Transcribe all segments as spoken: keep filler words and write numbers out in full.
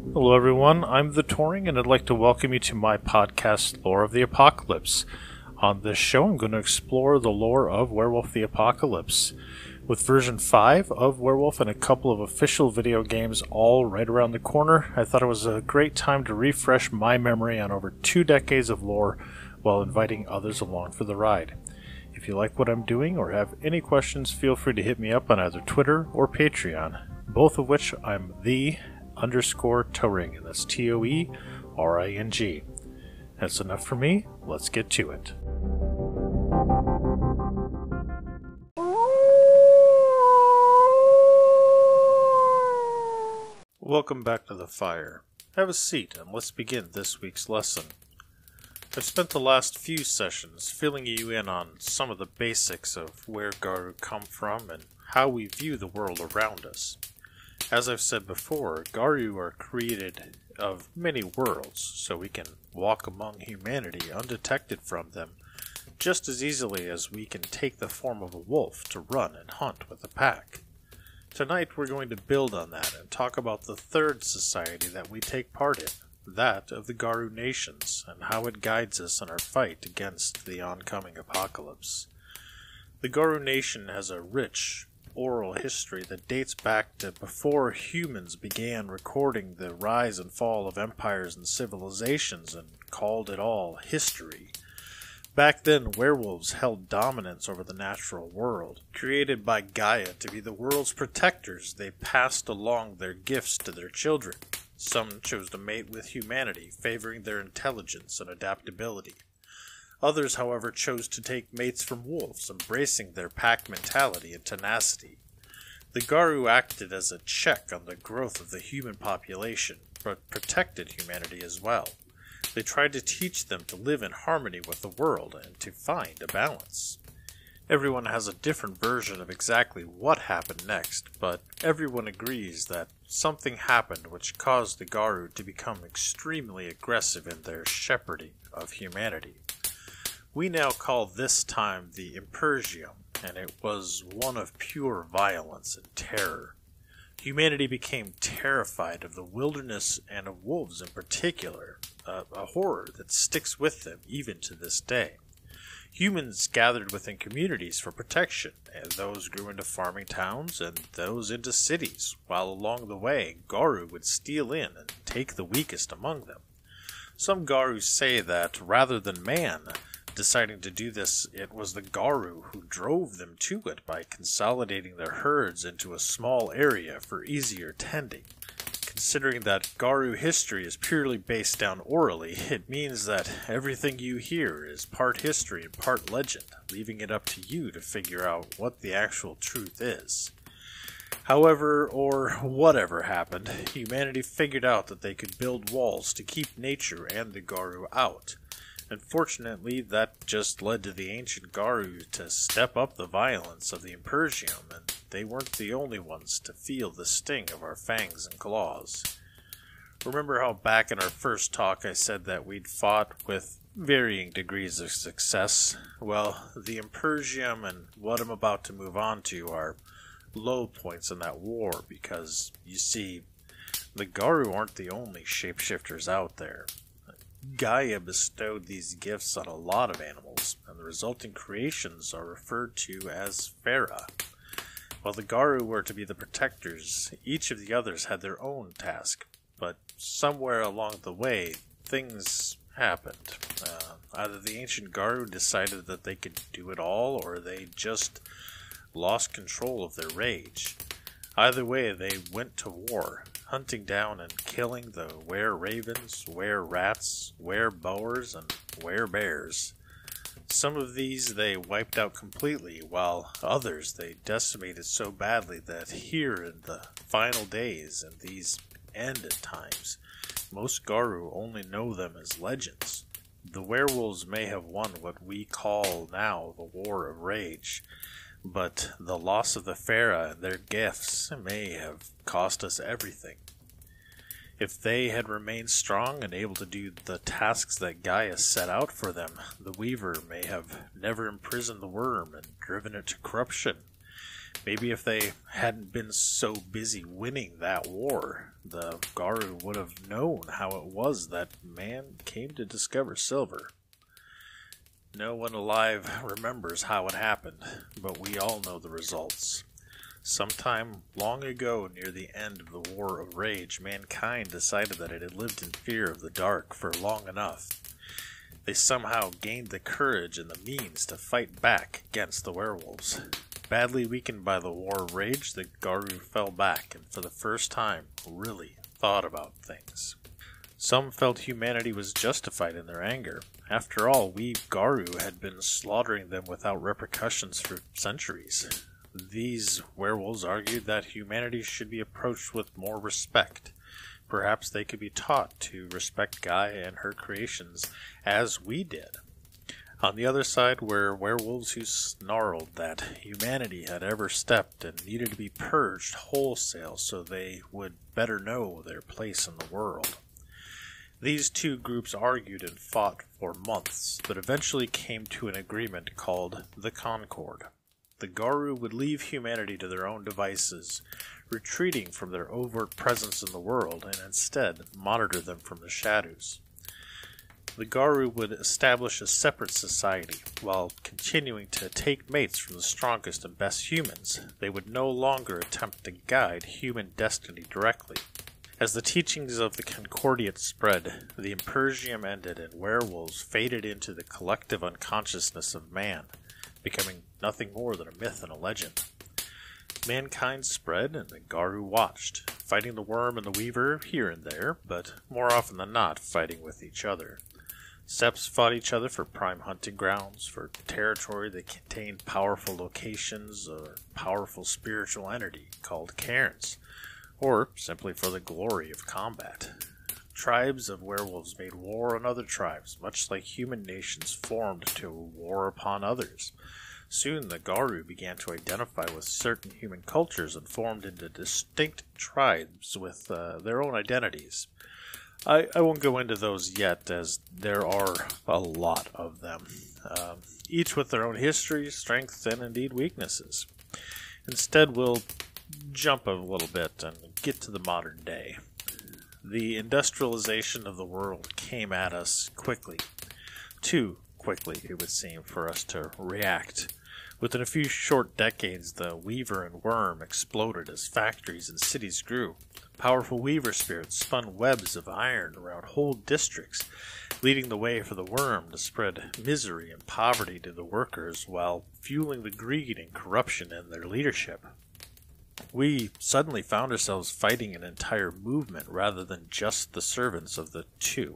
Hello everyone, I'm the Touring and I'd like to welcome you to my podcast, Lore of the Apocalypse. On this show I'm going to explore the lore of Werewolf the Apocalypse. With version five of Werewolf and a couple of official video games all right around the corner, I thought it was a great time to refresh my memory on over two decades of lore while inviting others along for the ride. If you like what I'm doing or have any questions, feel free to hit me up on either Twitter or Patreon, both of which I'm the underscore Touring, and that's T O E R I N G. That's enough for me. Let's get to it. Welcome back to the fire. Have a seat and let's begin this week's lesson. I've spent the last few sessions filling you in on some of the basics of where Garou come from and how we view the world around us. As I've said before, Garou are created of many worlds, so we can walk among humanity undetected from them, just as easily as we can take the form of a wolf to run and hunt with a pack. Tonight we're going to build on that and talk about the third society that we take part in, that of the Garou Nations, and how it guides us in our fight against the oncoming apocalypse. The Garou Nation has a rich oral history that dates back to before humans began recording the rise and fall of empires and civilizations and called it all history. Back then, werewolves held dominance over the natural world. Created by Gaia to be the world's protectors, they passed along their gifts to their children. Some chose to mate with humanity, favoring their intelligence and adaptability. Others, however, chose to take mates from wolves, embracing their pack mentality and tenacity. The Garou acted as a check on the growth of the human population, but protected humanity as well. They tried to teach them to live in harmony with the world and to find a balance. Everyone has a different version of exactly what happened next, but everyone agrees that something happened which caused the Garou to become extremely aggressive in their shepherding of humanity. We now call this time the Impergium, and it was one of pure violence and terror. Humanity became terrified of the wilderness and of wolves in particular, a, a horror that sticks with them even to this day. Humans gathered within communities for protection, and those grew into farming towns and those into cities, while along the way Garou would steal in and take the weakest among them. Some Garou say that rather than man deciding to do this, it was the Garou who drove them to it by consolidating their herds into a small area for easier tending. Considering that Garou history is purely based down orally, it means that everything you hear is part history and part legend, leaving it up to you to figure out what the actual truth is. However, or whatever happened, humanity figured out that they could build walls to keep nature and the Garou out. Unfortunately, that just led to the ancient Garou to step up the violence of the Impergium, and they weren't the only ones to feel the sting of our fangs and claws. Remember how back in our first talk I said that we'd fought with varying degrees of success? Well, the Impergium and what I'm about to move on to are low points in that war, because, you see, the Garou aren't the only shapeshifters out there. Gaia bestowed these gifts on a lot of animals, and the resulting creations are referred to as Fera. While the Garou were to be the protectors, each of the others had their own task, but somewhere along the way, things happened. Uh, either the ancient Garou decided that they could do it all, or they just lost control of their rage. Either way, they went to war, hunting down and killing the were-ravens, were-rats, were-boars, and were-bears. Some of these they wiped out completely, while others they decimated so badly that here in the final days and these ended times, most Garou only know them as legends. The werewolves may have won what we call now the War of Rage, but the loss of the Fera and their gifts may have cost us everything. If they had remained strong and able to do the tasks that Gaia set out for them, the Weaver may have never imprisoned the worm and driven it to corruption. Maybe if they hadn't been so busy winning that war, the Garou would have known how it was that man came to discover silver. No one alive remembers how it happened, but we all know the results. Sometime long ago, near the end of the War of Rage, mankind decided that it had lived in fear of the dark for long enough. They somehow gained the courage and the means to fight back against the werewolves. Badly weakened by the War of Rage, the Garou fell back and for the first time really thought about things. Some felt humanity was justified in their anger. After all, we Garou had been slaughtering them without repercussions for centuries. These werewolves argued that humanity should be approached with more respect. Perhaps they could be taught to respect Gaia and her creations as we did. On the other side were werewolves who snarled that humanity had overstepped and needed to be purged wholesale so they would better know their place in the world. These two groups argued and fought for months, but eventually came to an agreement called the Concord. The Garou would leave humanity to their own devices, retreating from their overt presence in the world, and instead monitor them from the shadows. The Garou would establish a separate society, while continuing to take mates from the strongest and best humans. They would no longer attempt to guide human destiny directly. As the teachings of the Concordiate spread, the Impersium ended and werewolves faded into the collective unconsciousness of man, becoming nothing more than a myth and a legend. Mankind spread, and the Garou watched, fighting the worm and the weaver here and there, but more often than not fighting with each other. Septs fought each other for prime hunting grounds, for territory that contained powerful locations or powerful spiritual entity called cairns, or simply for the glory of combat. Tribes of werewolves made war on other tribes, much like human nations formed to war upon others. Soon the Garou began to identify with certain human cultures and formed into distinct tribes with uh, their own identities. I, I won't go into those yet, as there are a lot of them, um, each with their own history, strengths, and indeed weaknesses. Instead, we'll jump a little bit and get to the modern day. The industrialization of the world came at us quickly. Too quickly, it would seem, for us to react. Within a few short decades, the weaver and worm exploded as factories and cities grew. Powerful weaver spirits spun webs of iron around whole districts, leading the way for the worm to spread misery and poverty to the workers while fueling the greed and corruption in their leadership. We suddenly found ourselves fighting an entire movement rather than just the servants of the two.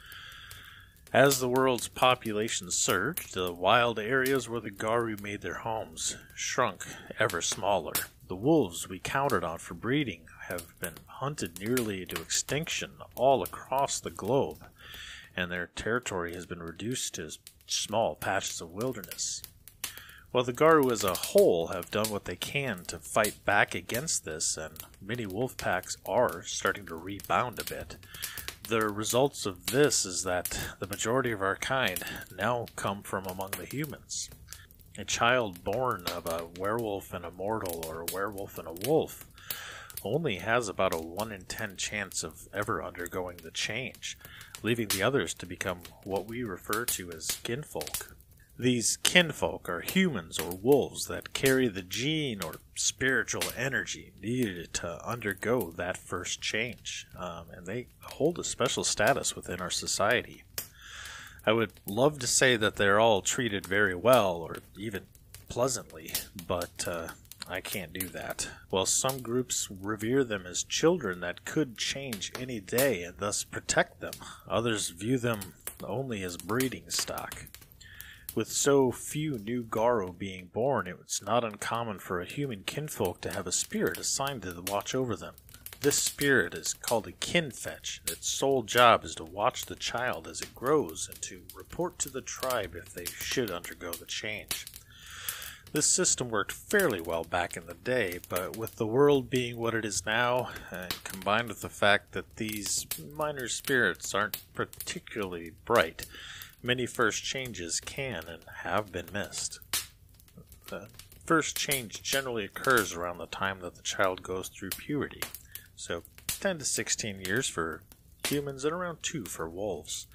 As the world's population surged, the wild areas where the Garou made their homes shrunk ever smaller. The wolves we counted on for breeding have been hunted nearly to extinction all across the globe, and their territory has been reduced to small patches of wilderness. While the Garou as a whole have done what they can to fight back against this, and many wolf packs are starting to rebound a bit, the results of this is that the majority of our kind now come from among the humans. A child born of a werewolf and a mortal, or a werewolf and a wolf, only has about a one in ten chance of ever undergoing the change, leaving the others to become what we refer to as kinfolk. These kinfolk are humans or wolves that carry the gene or spiritual energy needed to undergo that first change, um, and they hold a special status within our society. I would love to say that they're all treated very well, or even pleasantly, but uh, I can't do that. While some groups revere them as children that could change any day and thus protect them, others view them only as breeding stock. With so few new Garou being born, it's not uncommon for a human kinfolk to have a spirit assigned to watch over them. This spirit is called a kinfetch, and its sole job is to watch the child as it grows and to report to the tribe if they should undergo the change. This system worked fairly well back in the day, but with the world being what it is now, and combined with the fact that these minor spirits aren't particularly bright, many first changes can and have been missed. Uh, first change generally occurs around the time that the child goes through puberty, so ten to sixteen years for humans and around two for wolves.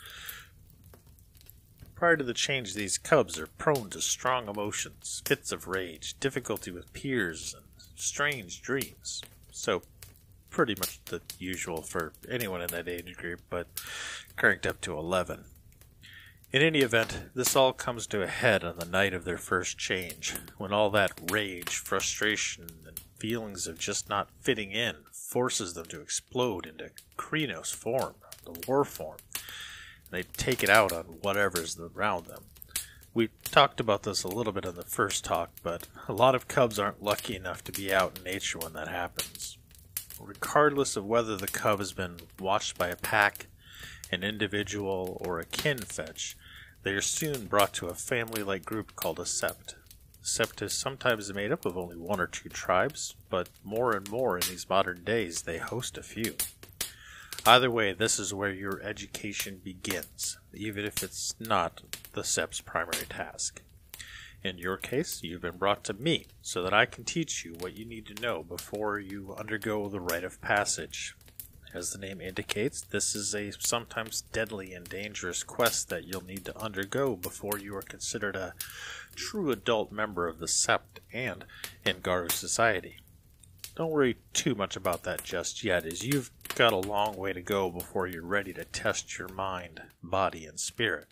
Prior to the change, these cubs are prone to strong emotions, fits of rage, difficulty with peers, and strange dreams. So, pretty much the usual for anyone in that age group, but cranked up to eleven. In any event, this all comes to a head on the night of their first change, when all that rage, frustration, and feelings of just not fitting in forces them to explode into Krenos form, the war form, and they take it out on whatever's around them. We talked about this a little bit in the first talk, but a lot of cubs aren't lucky enough to be out in nature when that happens. Regardless of whether the cub has been watched by a pack, an individual, or a kin fetch, they are soon brought to a family-like group called a sept. The sept is sometimes made up of only one or two tribes, but more and more in these modern days they host a few. Either way, this is where your education begins, even if it's not the sept's primary task. In your case, you've been brought to me, so that I can teach you what you need to know before you undergo the rite of passage. As the name indicates, this is a sometimes deadly and dangerous quest that you'll need to undergo before you are considered a true adult member of the sept and in Garou society. Don't worry too much about that just yet, as you've got a long way to go before you're ready to test your mind, body, and spirit.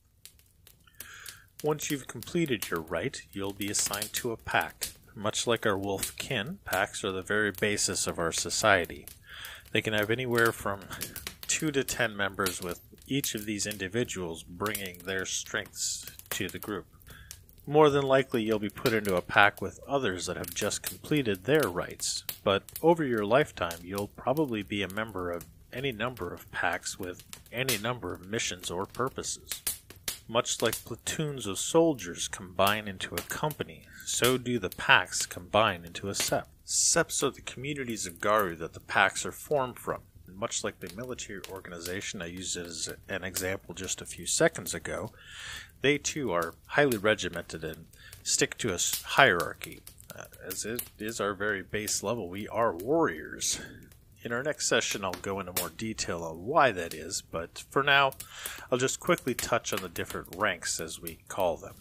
Once you've completed your rite, you'll be assigned to a pack. Much like our wolf kin, packs are the very basis of our society. They can have anywhere from two to ten members, with each of these individuals bringing their strengths to the group. More than likely you'll be put into a pack with others that have just completed their rites, but over your lifetime you'll probably be a member of any number of packs with any number of missions or purposes. Much like platoons of soldiers combine into a company, so do the packs combine into a sept. Septs are the communities of Garou that the packs are formed from. And much like the military organization I used as an example just a few seconds ago, they too are highly regimented and stick to a hierarchy. Uh, as it is our very base level, we are warriors. In our next session I'll go into more detail on why that is, but for now I'll just quickly touch on the different ranks as we call them.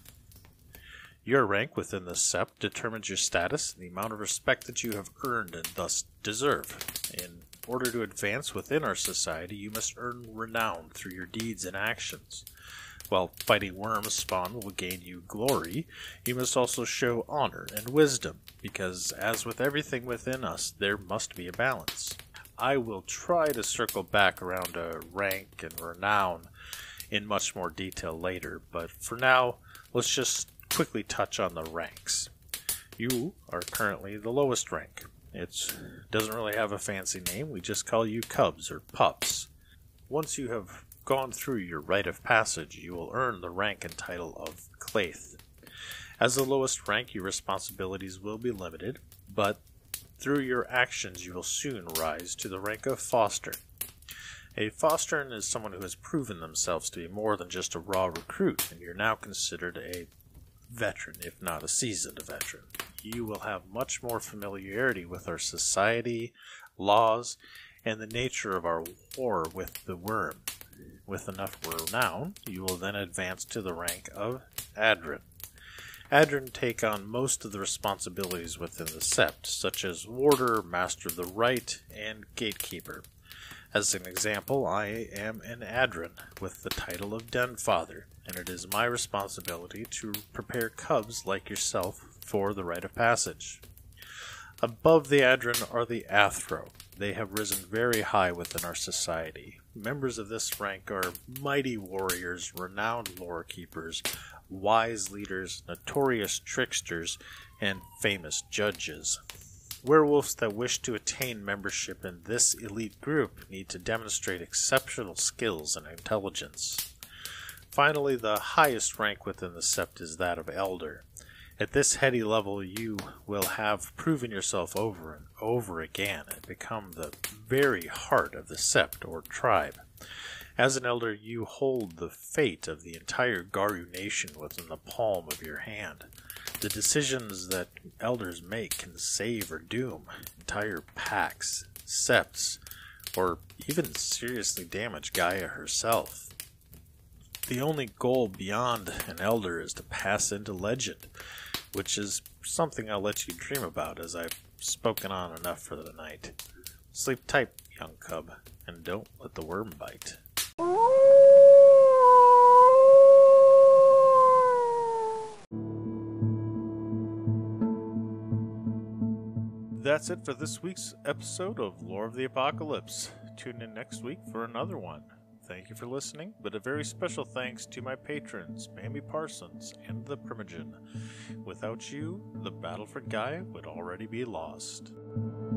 Your rank within the sept determines your status and the amount of respect that you have earned and thus deserve. In order to advance within our society, you must earn renown through your deeds and actions. While fighting worms spawn will gain you glory, you must also show honor and wisdom, because as with everything within us, there must be a balance. I will try to circle back around a rank and renown in much more detail later, but for now, let's just quickly touch on the ranks. You are currently the lowest rank. It doesn't really have a fancy name, we just call you cubs or pups. Once you have gone through your rite of passage, you will earn the rank and title of Claith. As the lowest rank, your responsibilities will be limited, but through your actions you will soon rise to the rank of Foster. A Fosteran is someone who has proven themselves to be more than just a raw recruit, and you're now considered a veteran, if not a seasoned veteran. You will have much more familiarity with our society, laws, and the nature of our war with the worm. With enough renown, you will then advance to the rank of Adren. Adren take on most of the responsibilities within the sept, such as warder, master of the rite, and gatekeeper. As an example, I am an Adren with the title of Den Father, and it is my responsibility to prepare cubs like yourself for the rite of passage. Above the Adren are the Athro. They have risen very high within our society. Members of this rank are mighty warriors, renowned lore keepers, wise leaders, notorious tricksters, and famous judges. Werewolves that wish to attain membership in this elite group need to demonstrate exceptional skills and intelligence. Finally, the highest rank within the sept is that of Elder. At this heady level, you will have proven yourself over and over again and become the very heart of the sept or tribe. As an elder, you hold the fate of the entire Garou nation within the palm of your hand. The decisions that elders make can save or doom entire packs, septs, or even seriously damage Gaia herself. The only goal beyond an elder is to pass into legend, which is something I'll let you dream about as I've spoken on enough for the night. Sleep tight, young cub, and don't let the worm bite. That's it for this week's episode of Lore of the Apocalypse. Tune in next week for another one. Thank you for listening, but a very special thanks to my patrons, Mamie Parsons and the Primogen. Without you, the battle for Gaia would already be lost.